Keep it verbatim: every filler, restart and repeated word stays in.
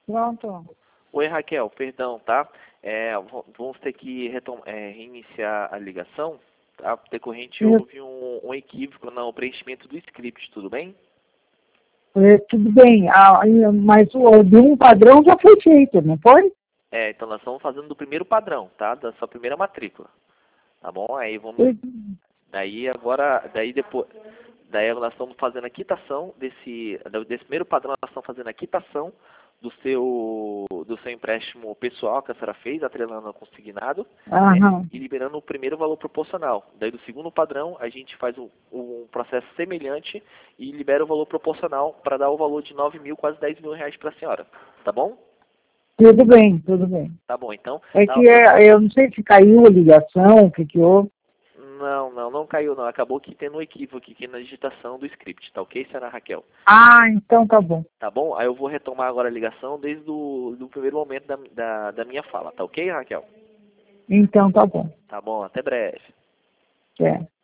Pronto. Oi, Raquel, perdão, tá? É, v- vamos ter que retom- é, reiniciar a ligação, tá? Decorrente Eu- houve um, um equívoco no preenchimento do script, tudo bem? é, tudo bem, ah, aí, mas o de um padrão já foi feito, não foi? É, então nós estamos fazendo do primeiro padrão, tá? Da sua primeira matrícula, tá bom? Aí vamos, Eu- daí agora, daí depois, daí nós estamos fazendo a quitação desse, desse primeiro padrão, nós estamos fazendo a quitação do seu, do seu empréstimo pessoal que a senhora fez, atrelando ao consignado, né, Aham. e liberando o primeiro valor proporcional. Daí do segundo padrão, a gente faz um, um processo semelhante e libera o valor proporcional para dar o valor de nove mil, quase dez mil reais para a senhora. Tá bom? Tudo bem, tudo bem. Tá bom, então. É Tá, que é, eu não sei se caiu a ligação, o que que houve. não, não, não caiu não. Acabou que tendo um equívoco aqui na digitação do script, tá ok, senhora Raquel? Ah, então tá bom. Tá bom? Aí eu vou retomar agora a ligação desde o do primeiro momento da, da, da minha fala, tá ok, Raquel? Então tá bom. Tá bom, até breve. É.